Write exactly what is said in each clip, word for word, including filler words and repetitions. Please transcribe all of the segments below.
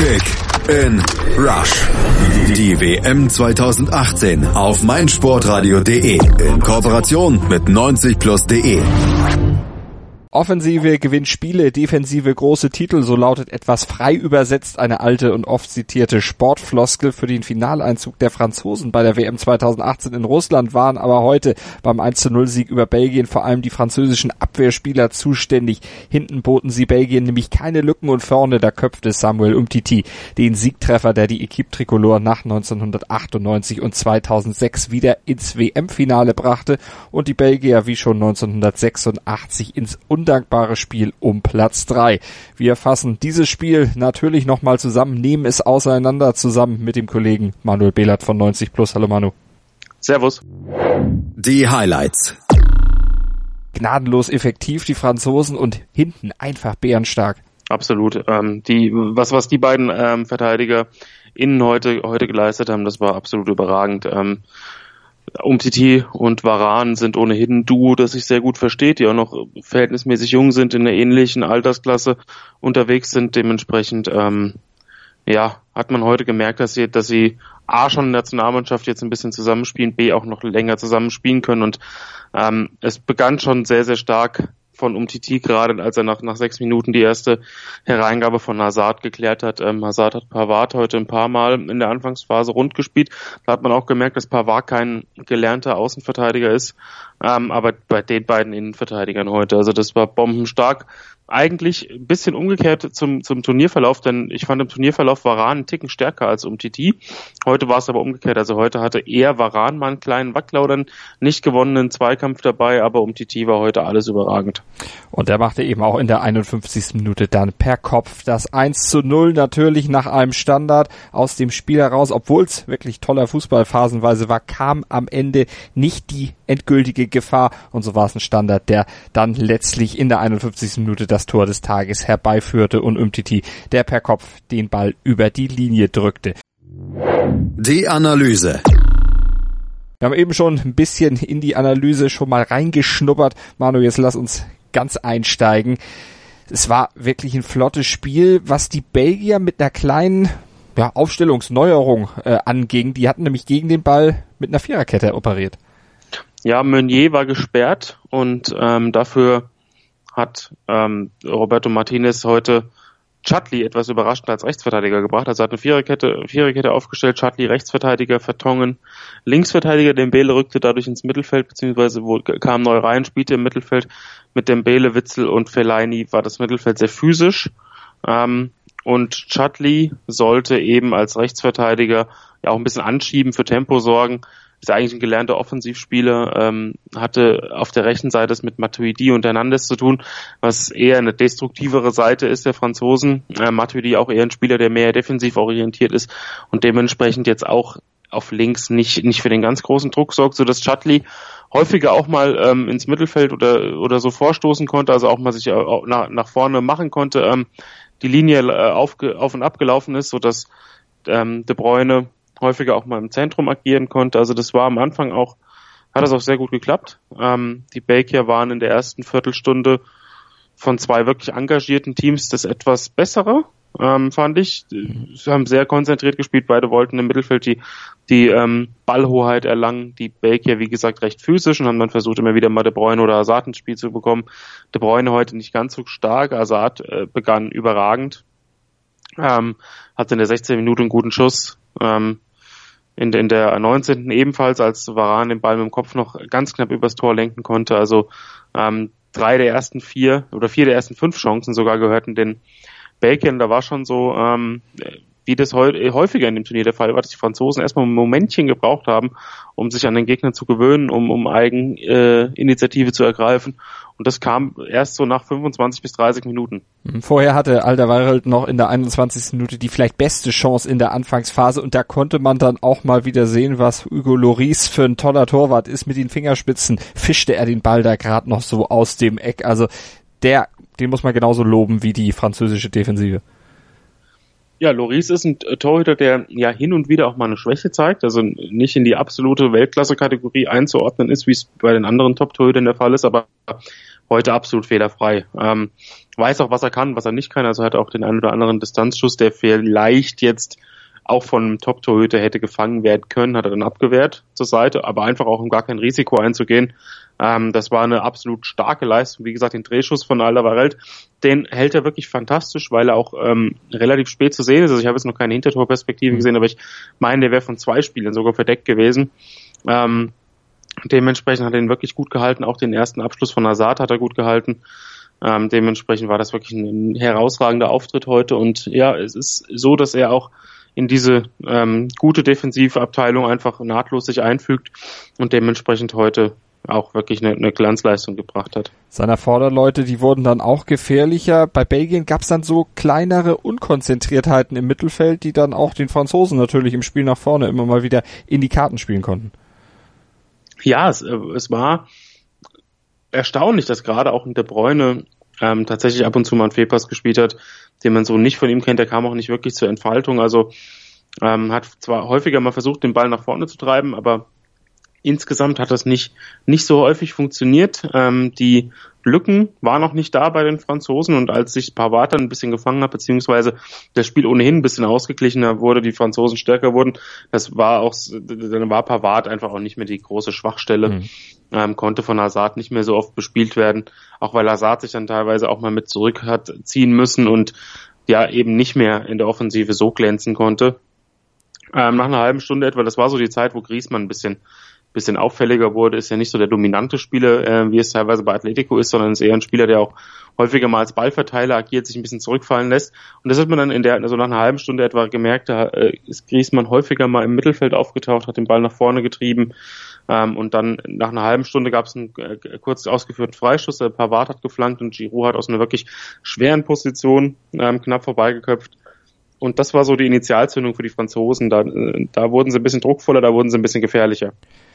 Kick in Rush. Die W M zwanzig achtzehn auf meinsportradio punkt de in Kooperation mit neunzig plus punkt de. Offensive gewinnt Spiele, Defensive große Titel, so lautet etwas frei übersetzt eine alte und oft zitierte Sportfloskel. Für den Finaleinzug der Franzosen bei der W M zwanzig achtzehn in Russland waren aber heute beim eins zu null Sieg über Belgien vor allem die französischen Abwehrspieler zuständig. Hinten boten sie Belgien nämlich keine Lücken und vorne, da köpfte Samuel Umtiti den Siegtreffer, der die Equipe Tricolore nach neunzehnhundertachtundneunzig und zweitausendsechs wieder ins W M-Finale brachte und die Belgier wie schon neunzehnhundertsechsundachtzig ins undankbare Spiel um Platz drei. Wir fassen dieses Spiel natürlich nochmal zusammen, nehmen es auseinander zusammen mit dem Kollegen Manuel Behlert von neunzig plus. Hallo Manu. Servus. Die Highlights. Gnadenlos effektiv die Franzosen und hinten einfach bärenstark. Absolut. Ähm, die, was, was die beiden ähm, Verteidiger innen heute, heute geleistet haben, das war absolut überragend. Ähm, Umtiti und Varane sind ohnehin ein Duo, das sich sehr gut versteht, die auch noch verhältnismäßig jung sind, in einer ähnlichen Altersklasse unterwegs sind. Dementsprechend, ähm, ja, hat man heute gemerkt, dass sie, dass sie A, schon in der Nationalmannschaft jetzt ein bisschen zusammenspielen, B, auch noch länger zusammenspielen können und ähm, es begann schon sehr, sehr stark von Umtiti, gerade als er nach, nach sechs Minuten die erste Hereingabe von Hazard geklärt hat. Ähm, Hazard hat Pavard heute ein paar Mal in der Anfangsphase rund gespielt. Da hat man auch gemerkt, dass Pavard kein gelernter Außenverteidiger ist, ähm, aber bei den beiden Innenverteidigern heute, also das war bombenstark. Eigentlich ein bisschen umgekehrt zum, zum Turnierverlauf, denn ich fand im Turnierverlauf Varane einen Ticken stärker als Umtiti. Heute war es aber umgekehrt, also heute hatte eher Varane mal einen kleinen Wackler oder einen nicht gewonnenen Zweikampf dabei, aber Umtiti war heute alles überragend. Und er machte eben auch in der einundfünfzigsten Minute dann per Kopf das eins zu null, natürlich nach einem Standard aus dem Spiel heraus, obwohl es wirklich toller Fußball phasenweise war, kam am Ende nicht die endgültige Gefahr und so war es ein Standard, der dann letztlich in der einundfünfzigsten Minute das Tor des Tages herbeiführte und Umtiti, der per Kopf den Ball über die Linie drückte. Die Analyse. Wir haben eben schon ein bisschen in die Analyse schon mal reingeschnuppert. Manu, jetzt lass uns ganz einsteigen. Es war wirklich ein flottes Spiel, was die Belgier mit einer kleinen ja, Aufstellungsneuerung äh, anging. Die hatten nämlich gegen den Ball mit einer Viererkette operiert. Ja, Meunier war gesperrt und ähm, dafür hat ähm, Roberto Martinez heute Chadli etwas überraschend als Rechtsverteidiger gebracht. Also hat eine Viererkette, Viererkette aufgestellt, Chadli Rechtsverteidiger, Vertongen Linksverteidiger, Dembele rückte dadurch ins Mittelfeld, beziehungsweise wo, kam neu rein, spielte im Mittelfeld mit Dembele, Witzel und Fellaini, war das Mittelfeld sehr physisch. Ähm, und Chadli sollte eben als Rechtsverteidiger ja auch ein bisschen anschieben, für Tempo sorgen. Ist eigentlich ein gelernter Offensivspieler, ähm, hatte auf der rechten Seite es mit Matuidi und Hernandez zu tun, was eher eine destruktivere Seite ist der Franzosen. Äh, Matuidi auch eher ein Spieler, der mehr defensiv orientiert ist und dementsprechend jetzt auch auf links nicht nicht für den ganz großen Druck sorgt, sodass Chadli häufiger auch mal ähm, ins Mittelfeld oder oder so vorstoßen konnte, also auch mal sich auch nach, nach vorne machen konnte, ähm, die Linie äh, auf, auf und ab gelaufen ist, sodass ähm, De Bruyne häufiger auch mal im Zentrum agieren konnte. Also das war am Anfang auch, hat das auch sehr gut geklappt. Ähm, die Belgier waren in der ersten Viertelstunde von zwei wirklich engagierten Teams das etwas bessere, ähm, fand ich. Sie haben sehr konzentriert gespielt, beide wollten im Mittelfeld die, die ähm, Ballhoheit erlangen. Die Belgier, wie gesagt, recht physisch und haben dann versucht, immer wieder mal De Bruyne oder Hazard ins Spiel zu bekommen. De Bruyne heute nicht ganz so stark, Hazard äh, begann überragend, ähm, hatte in der sechzehnten Minute einen guten Schuss, ähm, in, in der neunzehnten ebenfalls, als Varane den Ball mit dem Kopf noch ganz knapp übers Tor lenken konnte. Also ähm, drei der ersten vier oder vier der ersten fünf Chancen sogar gehörten den Belgiern. Da war schon so, ähm, wie das häufiger in dem Turnier der Fall war, dass die Franzosen erstmal ein Momentchen gebraucht haben, um sich an den Gegner zu gewöhnen, um, um Eigeninitiative äh, zu ergreifen. Und das kam erst so nach fünfundzwanzig bis dreißig Minuten. Vorher hatte Alderweireld noch in der einundzwanzigsten Minute die vielleicht beste Chance in der Anfangsphase und da konnte man dann auch mal wieder sehen, was Hugo Lloris für ein toller Torwart ist. Mit den Fingerspitzen fischte er den Ball da gerade noch so aus dem Eck. Also der, den muss man genauso loben wie die französische Defensive. Ja, Lloris ist ein Torhüter, der ja hin und wieder auch mal eine Schwäche zeigt, also nicht in die absolute Weltklasse-Kategorie einzuordnen ist, wie es bei den anderen Top-Torhütern der Fall ist, aber heute absolut fehlerfrei. Ähm, weiß auch, was er kann, was er nicht kann. Also hat auch den einen oder anderen Distanzschuss, der vielleicht jetzt auch von einem Top-Torhüter hätte gefangen werden können, hat er dann abgewehrt zur Seite, aber einfach auch um gar kein Risiko einzugehen. Ähm, das war eine absolut starke Leistung. Wie gesagt, den Drehschuss von Alderweireld, den hält er wirklich fantastisch, weil er auch ähm, relativ spät zu sehen ist. Also ich habe jetzt noch keine Hintertorperspektive gesehen, aber ich meine, der wäre von zwei Spielern sogar verdeckt gewesen. Ähm, dementsprechend hat er ihn wirklich gut gehalten. Auch den ersten Abschluss von Hazard hat er gut gehalten. Ähm, dementsprechend war das wirklich ein, ein herausragender Auftritt heute. Und ja, es ist so, dass er auch in diese ähm, gute defensive Abteilung einfach nahtlos sich einfügt und dementsprechend heute auch wirklich eine, eine Glanzleistung gebracht hat. Seine Vorderleute, die wurden dann auch gefährlicher. Bei Belgien gab es dann so kleinere Unkonzentriertheiten im Mittelfeld, die dann auch den Franzosen natürlich im Spiel nach vorne immer mal wieder in die Karten spielen konnten. Ja, es, es war erstaunlich, dass gerade auch in De Bruyne ähm, tatsächlich ab und zu mal einen Fehlpass gespielt hat, den man so nicht von ihm kennt. Der kam auch nicht wirklich zur Entfaltung. Also ähm, hat zwar häufiger mal versucht, den Ball nach vorne zu treiben, aber insgesamt hat das nicht nicht so häufig funktioniert. Ähm, die Lücken waren noch nicht da bei den Franzosen und als sich Pavard dann ein bisschen gefangen hat, beziehungsweise das Spiel ohnehin ein bisschen ausgeglichener wurde, die Franzosen stärker wurden, das war auch, dann war Pavard einfach auch nicht mehr die große Schwachstelle, mhm. ähm, konnte von Hazard nicht mehr so oft bespielt werden, auch weil Hazard sich dann teilweise auch mal mit zurück hat ziehen müssen und ja eben nicht mehr in der Offensive so glänzen konnte. Ähm, nach einer halben Stunde etwa, das war so die Zeit, wo Griezmann ein bisschen bisschen auffälliger wurde, ist ja nicht so der dominante Spieler, äh, wie es teilweise bei Atletico ist, sondern ist eher ein Spieler, der auch häufiger mal als Ballverteiler agiert, sich ein bisschen zurückfallen lässt. Und das hat man dann in der, also nach einer halben Stunde etwa gemerkt, da äh, ist Griezmann häufiger mal im Mittelfeld aufgetaucht, hat den Ball nach vorne getrieben. Ähm, und dann nach einer halben Stunde gab es einen äh, kurz ausgeführten Freischuss, der Pavard hat geflankt und Giroud hat aus einer wirklich schweren Position ähm, knapp vorbeigeköpft. Und das war so die Initialzündung für die Franzosen. Da, äh, da wurden sie ein bisschen druckvoller, da wurden sie ein bisschen gefährlicher.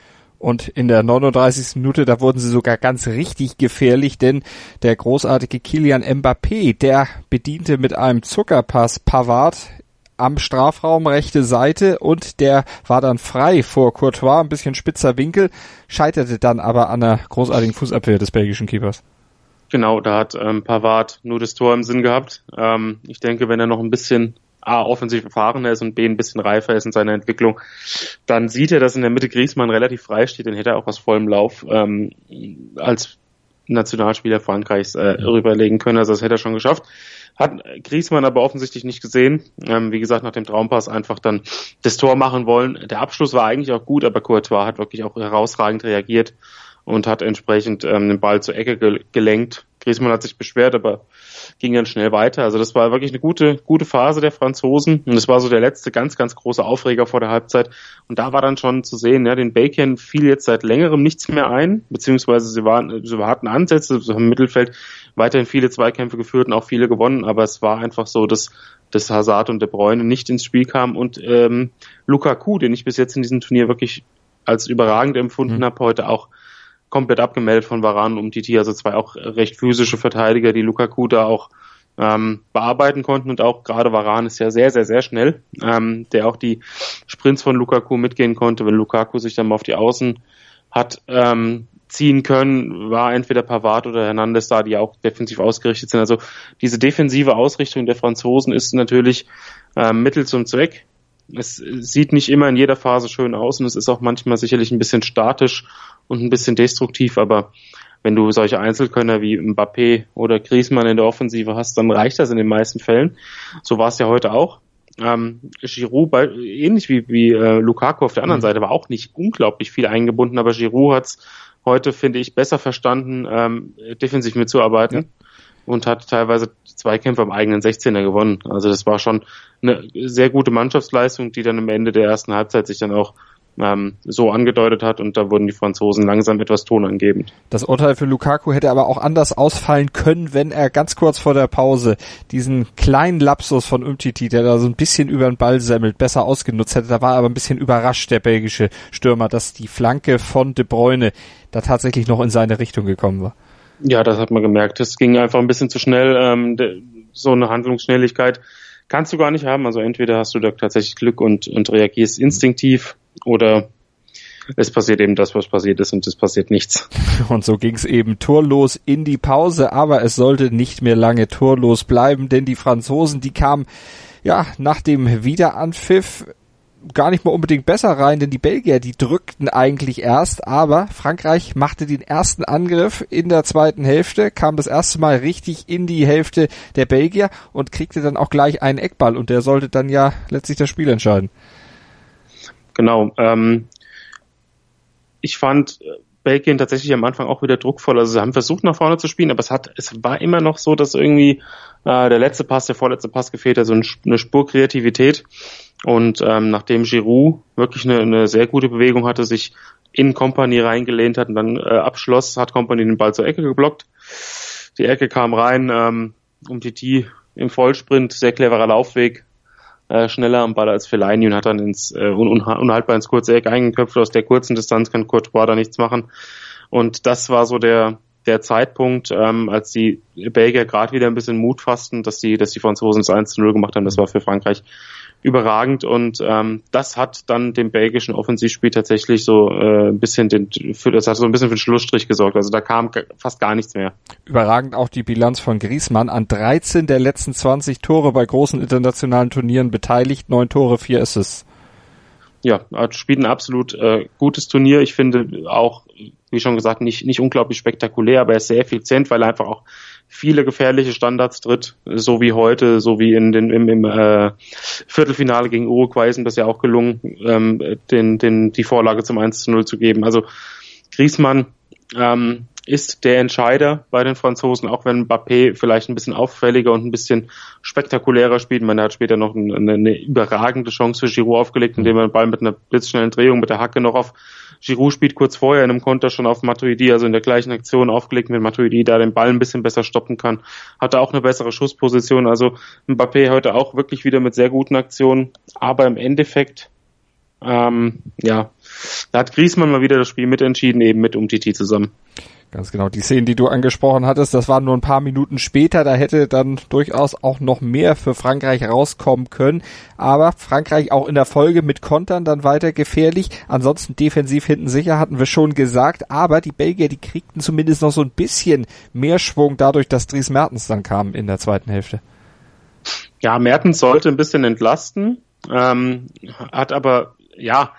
Und in der neununddreißigsten Minute, da wurden sie sogar ganz richtig gefährlich, denn der großartige Kylian Mbappé, der bediente mit einem Zuckerpass Pavard am Strafraum rechte Seite und der war dann frei vor Courtois, ein bisschen spitzer Winkel, scheiterte dann aber an einer großartigen Fußabwehr des belgischen Keepers. Genau, da hat ähm, Pavard nur das Tor im Sinn gehabt. Ähm, ich denke, wenn er noch ein bisschen A, offensiv erfahrener ist und B, ein bisschen reifer ist in seiner Entwicklung, dann sieht er, dass in der Mitte Griezmann relativ frei steht, den hätte er auch aus vollem Lauf ähm, als Nationalspieler Frankreichs äh, rüberlegen können, also das hätte er schon geschafft. Hat Griezmann aber offensichtlich nicht gesehen, ähm, wie gesagt, nach dem Traumpass einfach dann das Tor machen wollen. Der Abschluss war eigentlich auch gut, aber Courtois hat wirklich auch herausragend reagiert und hat entsprechend ähm, den Ball zur Ecke ge- gelenkt. Griezmann hat sich beschwert, aber ging dann schnell weiter. Also das war wirklich eine gute gute Phase der Franzosen und das war so der letzte ganz, ganz große Aufreger vor der Halbzeit. Und da war dann schon zu sehen, ja, den Belgiern fiel jetzt seit längerem nichts mehr ein, beziehungsweise sie waren, sie hatten Ansätze, sie haben im Mittelfeld weiterhin viele Zweikämpfe geführt und auch viele gewonnen, aber es war einfach so, dass dass Hazard und De Bruyne nicht ins Spiel kamen und ähm, Lukaku, den ich bis jetzt in diesem Turnier wirklich als überragend empfunden mhm. habe, heute auch komplett abgemeldet von Varane und Umtiti, also zwei auch recht physische Verteidiger, die Lukaku da auch ähm, bearbeiten konnten und auch gerade Varane ist ja sehr, sehr, sehr schnell, ähm, der auch die Sprints von Lukaku mitgehen konnte. Wenn Lukaku sich dann mal auf die Außen hat ähm, ziehen können, war entweder Pavard oder Hernandez da, die auch defensiv ausgerichtet sind. Also diese defensive Ausrichtung der Franzosen ist natürlich ähm, Mittel zum Zweck. Es sieht nicht immer in jeder Phase schön aus und es ist auch manchmal sicherlich ein bisschen statisch und ein bisschen destruktiv, aber wenn du solche Einzelkönner wie Mbappé oder Griezmann in der Offensive hast, dann reicht das in den meisten Fällen. So war es ja heute auch. Ähm, Giroud, bei, ähnlich wie, wie äh, Lukaku auf der anderen mhm. Seite, war auch nicht unglaublich viel eingebunden, aber Giroud hat es heute, finde ich, besser verstanden, ähm, defensiv mitzuarbeiten. Ja. Und hat teilweise Zweikämpfe am eigenen sechzehner gewonnen. Also das war schon eine sehr gute Mannschaftsleistung, die dann am Ende der ersten Halbzeit sich dann auch ähm, so angedeutet hat und da wurden die Franzosen langsam etwas tonangebend. Das Urteil für Lukaku hätte aber auch anders ausfallen können, wenn er ganz kurz vor der Pause diesen kleinen Lapsus von Umtiti, der da so ein bisschen über den Ball semmelt, besser ausgenutzt hätte. Da war aber ein bisschen überrascht, der belgische Stürmer, dass die Flanke von De Bruyne da tatsächlich noch in seine Richtung gekommen war. Ja, das hat man gemerkt. Es ging einfach ein bisschen zu schnell. Ähm, de, so eine Handlungsschnelligkeit kannst du gar nicht haben. Also entweder hast du da tatsächlich Glück und, und reagierst instinktiv oder es passiert eben das, was passiert ist und es passiert nichts. Und so ging es eben torlos in die Pause, aber es sollte nicht mehr lange torlos bleiben, denn die Franzosen, die kamen ja nach dem Wiederanpfiff gar nicht mal unbedingt besser rein, denn die Belgier, die drückten eigentlich erst, aber Frankreich machte den ersten Angriff in der zweiten Hälfte, kam das erste Mal richtig in die Hälfte der Belgier und kriegte dann auch gleich einen Eckball und der sollte dann ja letztlich das Spiel entscheiden. Genau, ähm, ich fand Belgien tatsächlich am Anfang auch wieder druckvoll, also sie haben versucht nach vorne zu spielen, aber es hat, es war immer noch so, dass irgendwie äh, der letzte Pass, der vorletzte Pass gefehlt hat, so eine Spur Kreativität. Und ähm, nachdem Giroud wirklich eine, eine sehr gute Bewegung hatte, sich in Kompany reingelehnt hat und dann äh, abschloss, hat Kompany den Ball zur Ecke geblockt. Die Ecke kam rein, ähm, Umtiti im Vollsprint, sehr cleverer Laufweg, äh, schneller am Ball als Fellaini und hat dann ins äh, un- unhaltbar ins kurze Eck eingeköpft. Aus der kurzen Distanz kann Courtois da nichts machen. Und das war so der der Zeitpunkt, ähm, als die Belgier gerade wieder ein bisschen Mut fassten, dass die, dass die Franzosen das eins zu null gemacht haben. Das war für Frankreich überragend und ähm, das hat dann dem belgischen Offensivspiel tatsächlich so äh, ein bisschen den, für das hat so ein bisschen für den Schlussstrich gesorgt. Also da kam g- fast gar nichts mehr. Überragend auch die Bilanz von Griezmann, an dreizehn der letzten zwanzig Tore bei großen internationalen Turnieren beteiligt, neun Tore, vier Assists. Ja, spielt ein absolut äh, gutes Turnier. Ich finde auch, wie schon gesagt, nicht nicht unglaublich spektakulär, aber er ist sehr effizient, weil er einfach auch viele gefährliche Standards tritt, so wie heute, so wie in den im, im äh, Viertelfinale gegen Uruguay ist ihm das ja auch gelungen, ähm, den den die Vorlage zum eins zu null zu geben. Also Griezmann ähm, ist der Entscheider bei den Franzosen, auch wenn Mbappé vielleicht ein bisschen auffälliger und ein bisschen spektakulärer spielt. Man hat später noch eine, eine überragende Chance für Giroud aufgelegt, indem er den Ball mit einer blitzschnellen Drehung mit der Hacke noch auf Giroud spielt, kurz vorher in einem Konter schon auf Matuidi, also in der gleichen Aktion aufgelegt, mit Matuidi da den Ball ein bisschen besser stoppen kann. Hatte auch eine bessere Schussposition, also Mbappé heute auch wirklich wieder mit sehr guten Aktionen, aber im Endeffekt ähm, ja, da hat Griezmann mal wieder das Spiel mitentschieden, eben mit Umtiti zusammen. Ganz genau, die Szenen, die du angesprochen hattest, das waren nur ein paar Minuten später, da hätte dann durchaus auch noch mehr für Frankreich rauskommen können, aber Frankreich auch in der Folge mit Kontern dann weiter gefährlich, ansonsten defensiv hinten sicher, hatten wir schon gesagt, aber die Belgier, die kriegten zumindest noch so ein bisschen mehr Schwung dadurch, dass Dries Mertens dann kam in der zweiten Hälfte. Ja, Mertens sollte ein bisschen entlasten, ähm, hat aber, ja,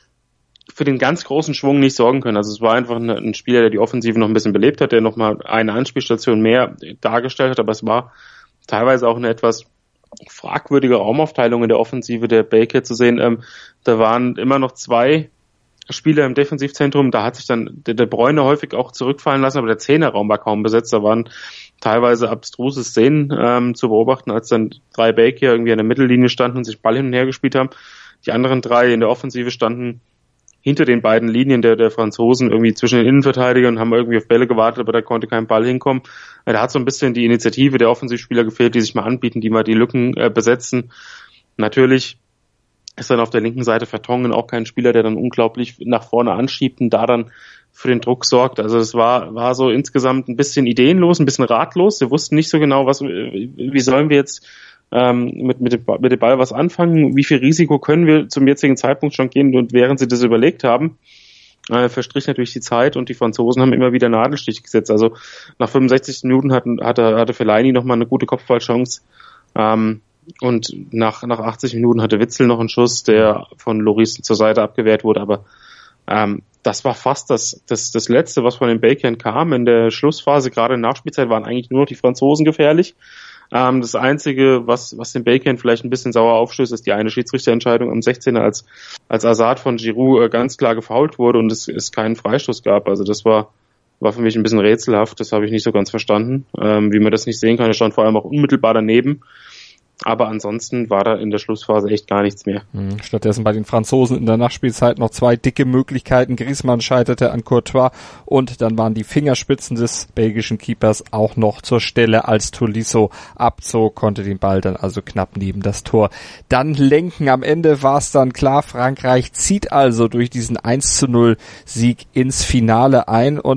für den ganz großen Schwung nicht sorgen können. Also es war einfach ein, ein Spieler, der die Offensive noch ein bisschen belebt hat, der nochmal eine Anspielstation mehr dargestellt hat, aber es war teilweise auch eine etwas fragwürdige Raumaufteilung in der Offensive der Belgier zu sehen. Ähm, da waren immer noch zwei Spieler im Defensivzentrum, da hat sich dann der, der Bruyne häufig auch zurückfallen lassen, aber der Zehnerraum war kaum besetzt. Da waren teilweise abstruse Szenen ähm, zu beobachten, als dann drei Belgier irgendwie an der Mittellinie standen und sich Ball hin und her gespielt haben. Die anderen drei in der Offensive standen hinter den beiden Linien der, der Franzosen, irgendwie zwischen den Innenverteidigern, haben irgendwie auf Bälle gewartet, aber da konnte kein Ball hinkommen. Da hat so ein bisschen die Initiative der Offensivspieler gefehlt, die sich mal anbieten, die mal die Lücken äh, besetzen. Natürlich ist dann auf der linken Seite Vertonghen auch kein Spieler, der dann unglaublich nach vorne anschiebt und da dann für den Druck sorgt. Also es war war so insgesamt ein bisschen ideenlos, ein bisschen ratlos. Sie wussten nicht so genau, was wie sollen wir jetzt ähm, mit mit dem, mit dem Ball was anfangen, wie viel Risiko können wir zum jetzigen Zeitpunkt schon gehen, und während sie das überlegt haben, äh, verstrich natürlich die Zeit und die Franzosen haben immer wieder Nadelstich gesetzt. Also nach fünfundsechzig Minuten hatten, hatte, hatte Fellaini nochmal eine gute Kopfballchance, ähm, und nach, nach achtzig Minuten hatte Witsel noch einen Schuss, der von Lloris zur Seite abgewehrt wurde, aber ähm, das war fast das, das, das Letzte, was von den Belgiern kam. In der Schlussphase, gerade in der Nachspielzeit, waren eigentlich nur noch die Franzosen gefährlich. Ähm, das Einzige, was, was den Belgiern vielleicht ein bisschen sauer aufstößt, ist die eine Schiedsrichterentscheidung am sechzehner, als, als Hazard von Giroud äh, ganz klar gefoult wurde und es, es keinen Freistoß gab. Also das war, war für mich ein bisschen rätselhaft. Das habe ich nicht so ganz verstanden, ähm, wie man das nicht sehen kann. Er stand vor allem auch unmittelbar daneben. Aber ansonsten war da in der Schlussphase echt gar nichts mehr. Stattdessen bei den Franzosen in der Nachspielzeit noch zwei dicke Möglichkeiten. Griezmann scheiterte an Courtois und dann waren die Fingerspitzen des belgischen Keepers auch noch zur Stelle, als Tolisso abzog, konnte den Ball dann also knapp neben das Tor dann lenken. Am Ende war es dann klar, Frankreich zieht also durch diesen eins zu null Sieg ins Finale ein, und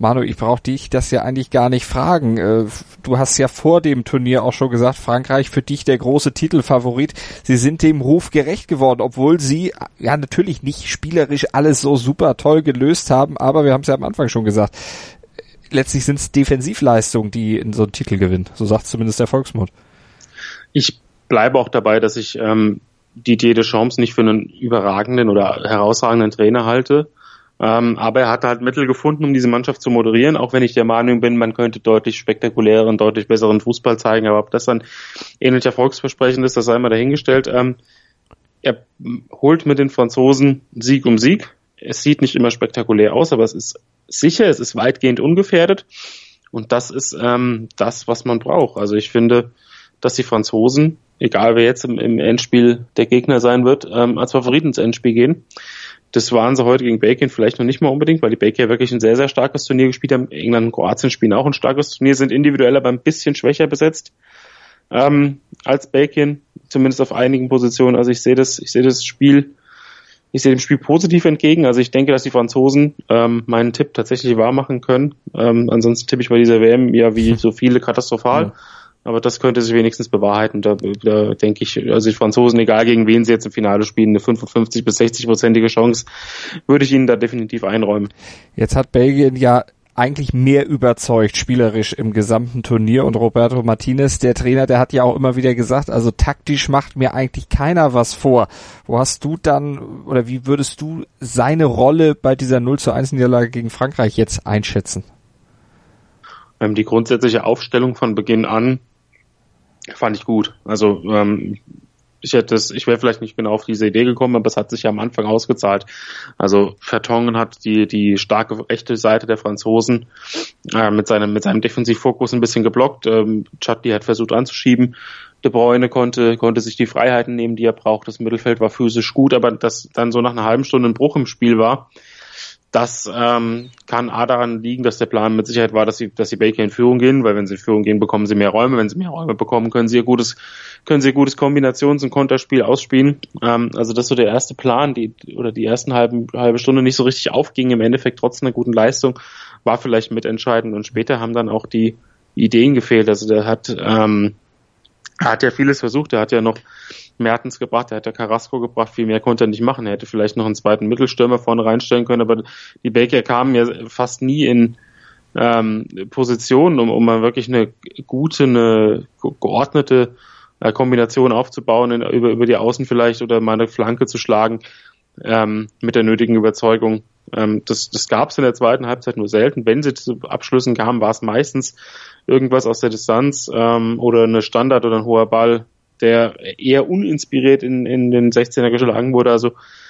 Manu, ich brauche dich das ja eigentlich gar nicht fragen. Du hast ja vor dem Turnier auch schon gesagt, Frankreich für dich der große Titelfavorit. Sie sind dem Ruf gerecht geworden, obwohl sie ja natürlich nicht spielerisch alles so super toll gelöst haben, aber wir haben es ja am Anfang schon gesagt, letztlich sind es Defensivleistungen, die in so einen Titel gewinnen. So sagt zumindest der Volksmund. Ich bleibe auch dabei, dass ich ähm, Didier Deschamps nicht für einen überragenden oder herausragenden Trainer halte. Ähm, aber er hat halt Mittel gefunden, um diese Mannschaft zu moderieren, auch wenn ich der Meinung bin, man könnte deutlich spektakuläreren, deutlich besseren Fußball zeigen, aber ob das dann ähnlich erfolgsversprechend ist, das sei mal dahingestellt. Ähm, er holt mit den Franzosen Sieg um Sieg. Es sieht nicht immer spektakulär aus, aber es ist sicher, es ist weitgehend ungefährdet und das ist ähm, das, was man braucht. Also ich finde, dass die Franzosen, egal wer jetzt im, im Endspiel der Gegner sein wird, ähm, als Favoriten ins Endspiel gehen. Das waren sie heute gegen Belgien vielleicht noch nicht mal unbedingt, weil die Belgier wirklich ein sehr, sehr starkes Turnier gespielt haben. England und Kroatien spielen auch ein starkes Turnier, sind individuell aber ein bisschen schwächer besetzt ähm, als Belgien, zumindest auf einigen Positionen. Also ich sehe das, ich sehe das Spiel, ich sehe dem Spiel positiv entgegen. Also ich denke, dass die Franzosen ähm, meinen Tipp tatsächlich wahr machen können. Ähm, ansonsten tippe ich bei dieser W M ja wie so viele katastrophal. Ja. Aber das könnte sich wenigstens bewahrheiten. Da, da denke ich, also die Franzosen, egal gegen wen sie jetzt im Finale spielen, eine fünfundfünfzig bis sechzig-prozentige Chance, würde ich ihnen da definitiv einräumen. Jetzt hat Belgien ja eigentlich mehr überzeugt, spielerisch im gesamten Turnier. Und Roberto Martinez, der Trainer, der hat ja auch immer wieder gesagt, also taktisch macht mir eigentlich keiner was vor. Wo hast du dann, oder wie würdest du seine Rolle bei dieser null zu eins Niederlage gegen Frankreich jetzt einschätzen? Ähm, die grundsätzliche Aufstellung von Beginn an fand ich gut. Also ähm, ich hätte es, ich wäre vielleicht nicht genau auf diese Idee gekommen, aber es hat sich ja am Anfang ausgezahlt. Also Vertongen hat die die starke rechte Seite der Franzosen äh, mit seinem mit seinem Defensivfokus ein bisschen geblockt. Ähm, Chadli hat versucht anzuschieben. De Bruyne konnte konnte sich die Freiheiten nehmen, die er braucht. Das Mittelfeld war physisch gut, aber dass dann so nach einer halben Stunde ein Bruch im Spiel war, das ähm, kann A daran liegen, dass der Plan mit Sicherheit war, dass sie, dass die Belgier in Führung gehen, weil wenn sie in Führung gehen, bekommen sie mehr Räume. Wenn sie mehr Räume bekommen, können sie ihr gutes, können sie ihr gutes Kombinations- und Konterspiel ausspielen. Ähm, also das ist so der erste Plan, die oder die ersten halben halbe Stunde nicht so richtig aufging. Im Endeffekt trotz einer guten Leistung war vielleicht mitentscheidend und später haben dann auch die Ideen gefehlt. Also der hat ähm, er hat ja vieles versucht. Er hat ja noch Mertens gebracht, er hat ja Carrasco gebracht, viel mehr konnte er nicht machen. Er hätte vielleicht noch einen zweiten Mittelstürmer vorne reinstellen können, aber die Belgier kamen ja fast nie in ähm, Positionen, um, um mal wirklich eine gute, eine geordnete äh, Kombination aufzubauen, in, über, über die Außen vielleicht oder mal eine Flanke zu schlagen ähm, mit der nötigen Überzeugung. Ähm, das das gab es in der zweiten Halbzeit nur selten. Wenn sie zu Abschlüssen kamen, war es meistens irgendwas aus der Distanz ähm, oder eine Standard oder ein hoher Ball, der eher uninspiriert in, in den sechzehner geschlagen wurde. Also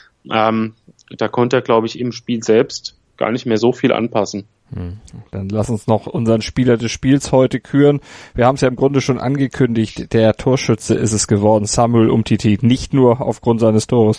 ähm, da konnte er, glaube ich, im Spiel selbst gar nicht mehr so viel anpassen. Hm. Dann lass uns noch unseren Spieler des Spiels heute küren. Wir haben es ja im Grunde schon angekündigt, der Torschütze ist es geworden, Samuel Umtiti, nicht nur aufgrund seines Tores.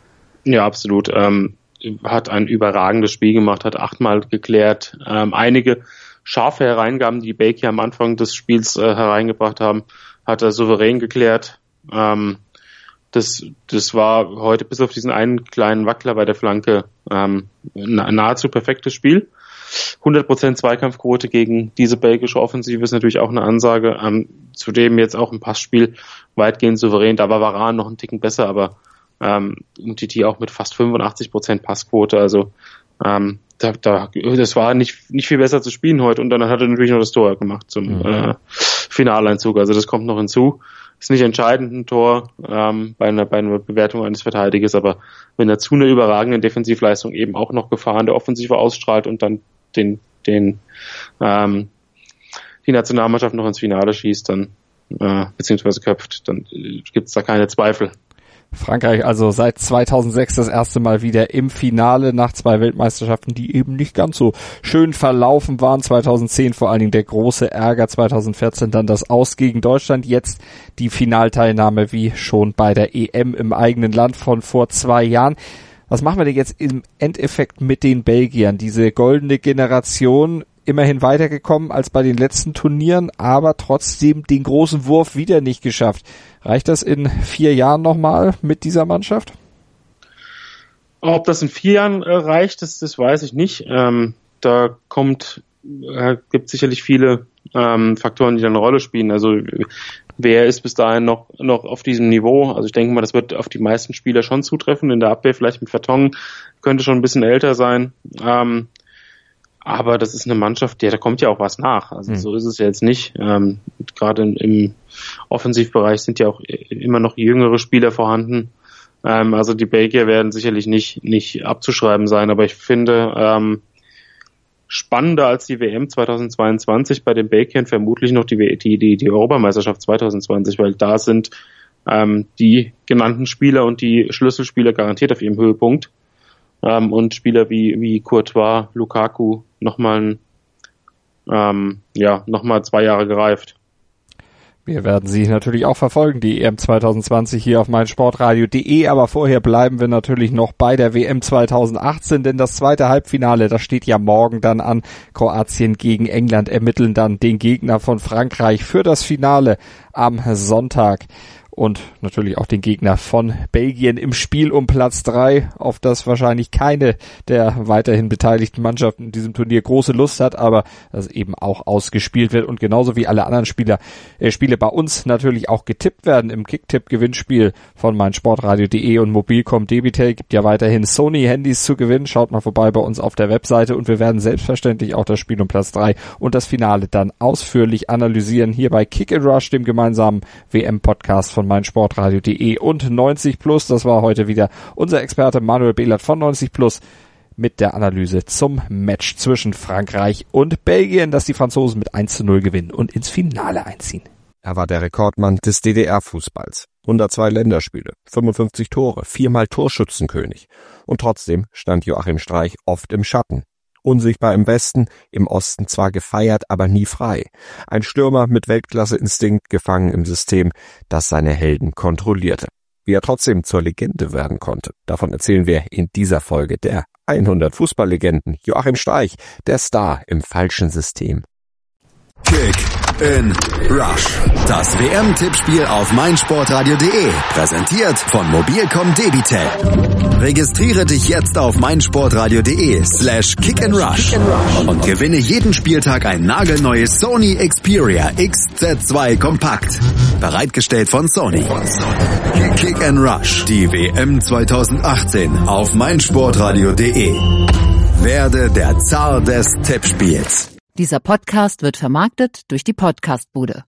Ja, absolut. Ähm, hat ein überragendes Spiel gemacht, hat achtmal geklärt. Ähm, einige scharfe Hereingaben, die Belgier am Anfang des Spiels äh, hereingebracht haben, hat er souverän geklärt. Ähm, das, das war heute bis auf diesen einen kleinen Wackler bei der Flanke ähm, nahezu perfektes Spiel. hundert Prozent Zweikampfquote gegen diese belgische Offensive ist natürlich auch eine Ansage. Ähm, zudem jetzt auch im Passspiel weitgehend souverän. Da war Varane noch einen Ticken besser, aber ähm, Umtiti auch mit fast fünfundachtzig Prozent Passquote. Also ähm, da, da, das war nicht nicht viel besser zu spielen heute. Und dann hat er natürlich noch das Tor gemacht zum mhm. äh, Finaleinzug. Also das kommt noch hinzu. Ist nicht entscheidend ein Tor ähm, bei einer bei einer Bewertung eines Verteidigers, aber wenn er zu einer überragenden Defensivleistung eben auch noch Gefahren der Offensive ausstrahlt und dann den den ähm, die Nationalmannschaft noch ins Finale schießt, dann äh, beziehungsweise köpft, dann äh, gibt's da keine Zweifel. Frankreich also seit zweitausendsechs das erste Mal wieder im Finale nach zwei Weltmeisterschaften, die eben nicht ganz so schön verlaufen waren. zweitausendzehn vor allen Dingen der große Ärger, zweitausendvierzehn dann das Aus gegen Deutschland, jetzt die Finalteilnahme wie schon bei der E M im eigenen Land von vor zwei Jahren. Was machen wir denn jetzt im Endeffekt mit den Belgiern? Diese goldene Generation, immerhin weitergekommen als bei den letzten Turnieren, aber trotzdem den großen Wurf wieder nicht geschafft. Reicht das in vier Jahren nochmal mit dieser Mannschaft? Ob das in vier Jahren äh, reicht, das, das weiß ich nicht. Ähm, da kommt, äh, gibt sicherlich viele ähm, Faktoren, die da eine Rolle spielen. Also wer ist bis dahin noch noch auf diesem Niveau? Also ich denke mal, das wird auf die meisten Spieler schon zutreffen. In der Abwehr vielleicht mit Vertongen, könnte schon ein bisschen älter sein. Ähm, aber das ist eine Mannschaft, ja, da kommt ja auch was nach. Also mhm. so ist es ja jetzt nicht. Ähm, gerade im, im Offensivbereich sind ja auch immer noch jüngere Spieler vorhanden. Ähm, also die Belgier werden sicherlich nicht nicht abzuschreiben sein. Aber ich finde, ähm, spannender als die W M zweitausendzweiundzwanzig bei den Belgiern vermutlich noch die, die, die, die Europameisterschaft zweitausendzwanzig, weil da sind ähm, die genannten Spieler und die Schlüsselspieler garantiert auf ihrem Höhepunkt. Ähm, und Spieler wie, wie Courtois, Lukaku nochmal ähm, ja, nochmal zwei Jahre gereift. Wir werden sie natürlich auch verfolgen, die E M zweitausendzwanzig hier auf meinsportradio punkt de, aber vorher bleiben wir natürlich noch bei der W M zweitausendachtzehn, denn das zweite Halbfinale, das steht ja morgen dann an. Kroatien gegen England ermitteln dann den Gegner von Frankreich für das Finale am Sonntag. Und natürlich auch den Gegner von Belgien im Spiel um Platz drei, auf das wahrscheinlich keine der weiterhin beteiligten Mannschaften in diesem Turnier große Lust hat, aber das eben auch ausgespielt wird und genauso wie alle anderen Spieler, äh, Spiele bei uns natürlich auch getippt werden im Kicktipp-Gewinnspiel von meinsportradio punkt de und Mobilcom Debitel. Gibt ja weiterhin Sony-Handys zu gewinnen. Schaut mal vorbei bei uns auf der Webseite und wir werden selbstverständlich auch das Spiel um Platz drei und das Finale dann ausführlich analysieren hier bei Kick and Rush, dem gemeinsamen W M-Podcast von meinsportradio punkt de und neunzig plus. Das war heute wieder unser Experte Manuel Behlert von neunzig plus mit der Analyse zum Match zwischen Frankreich und Belgien, dass die Franzosen mit eins zu null gewinnen und ins Finale einziehen. Er war der Rekordmann des D D R-Fußballs. hundertzwei Länderspiele, fünfundfünfzig Tore, viermal Torschützenkönig. Und trotzdem stand Joachim Streich oft im Schatten. Unsichtbar im Westen, im Osten zwar gefeiert, aber nie frei. Ein Stürmer mit Weltklasse-Instinkt, gefangen im System, das seine Helden kontrollierte. Wie er trotzdem zur Legende werden konnte, davon erzählen wir in dieser Folge der hundert Fußballlegenden. Joachim Streich, der Star im falschen System. Kick in Rush. Das W M-Tippspiel auf meinsportradio punkt de. Präsentiert von Mobilcom Debitel. Registriere dich jetzt auf meinsportradio punkt de slash kick and rush und gewinne jeden Spieltag ein nagelneues Sony Xperia X Z zwei Kompakt. Bereitgestellt von Sony. Kick and Rush. Die W M zweitausendachtzehn auf meinsportradio punkt de. Werde der Zar des Tippspiels. Dieser Podcast wird vermarktet durch die Podcastbude.